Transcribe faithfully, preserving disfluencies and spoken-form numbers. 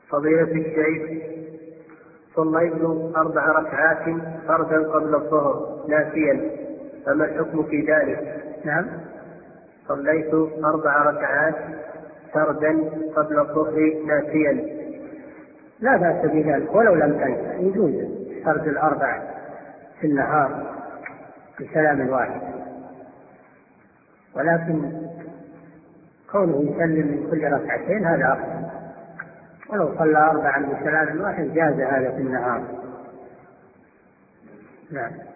فضيلة الشيخ، صليت أربع ركعات فردا قبل الظهر ناسيا، فما الحكم في ذلك؟ نعم. صليت أربع ركعات فردا قبل الظهر ناسيا. لا بأس بذلك ولو لم تنسى، يجوز فرد الأربع في النهار بسلام واحد، ولكن كونه يسلم من كل ركعتين هذا أفضل، ولو صلى أربعا بسلام واحد جاز هذا في النهار. نعم.